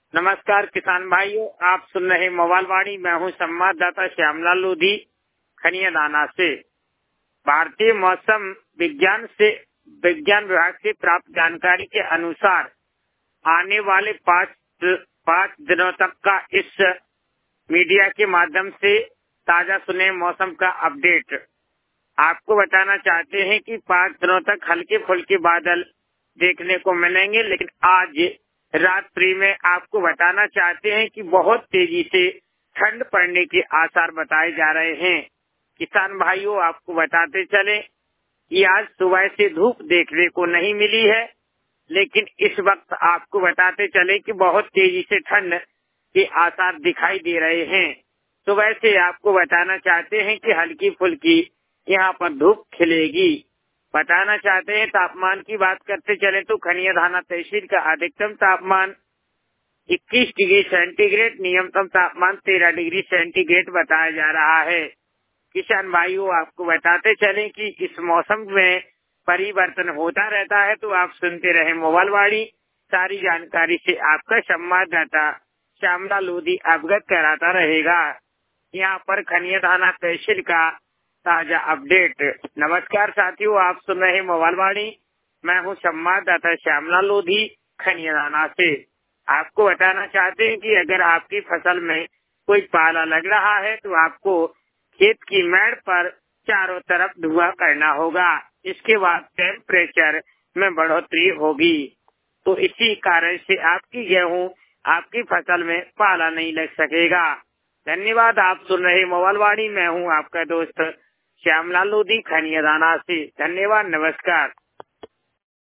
नमस्कार किसान भाइयों, आप सुन रहे मोबाइल वाणी। मैं हूं संवाददाता श्यामलाल लोधी खनिया दाना से। भारतीय मौसम विज्ञान विभाग से प्राप्त जानकारी के अनुसार आने वाले पाँच दिनों तक का इस मीडिया के माध्यम से ताजा सुने मौसम का अपडेट आपको बताना चाहते हैं कि 5 दिनों तक हल्के फुल्के बादल देखने को मिलेंगे, लेकिन आज रात्रि में आपको बताना चाहते हैं कि बहुत तेजी से ठंड पड़ने के आसार बताए जा रहे हैं। किसान भाइयों, आपको बताते चले कि आज सुबह से धूप देखने को नहीं मिली है, लेकिन इस वक्त आपको बताते चले कि बहुत तेजी से ठंड के आसार दिखाई दे रहे हैं। सुबह से आपको बताना चाहते हैं कि हल्की फुल्की यहाँ पर धूप खिलेगी। बताना चाहते हैं तापमान की बात करते चले तो खनिया धाना तहसील का अधिकतम तापमान 21 डिग्री सेंटीग्रेड, न्यूनतम तापमान 13 डिग्री सेंटीग्रेड बताया जा रहा है। किसान भाइयों, आपको बताते चले कि इस मौसम में परिवर्तन होता रहता है, तो आप सुनते रहे मोबाइल वाणी। सारी जानकारी से आपका संवाददाता श्यामलाल लोधी अवगत कराता रहेगा। यहाँ पर खनिया धाना तहसील का ताजा अपडेट। नमस्कार साथियों, आप सुन रहे मोबाइल वाणी। मैं हूँ संवाददाता श्यामलाल लोधी खनिया धाना से। आपको बताना चाहते हैं कि अगर आपकी फसल में कोई पाला लग रहा है तो आपको खेत की मेड़ पर चारों तरफ धुआं करना होगा। इसके बाद टेम्परेचर में बढ़ोतरी होगी, तो इसी कारण से आपकी गेहूं आपकी फसल में पाला नहीं लग सकेगा। धन्यवाद। आप सुन रहे मोबाइल वाणी। मैं हूँ आपका दोस्त श्यामलाल लोधी खनिया दाना से। धन्यवाद, नमस्कार।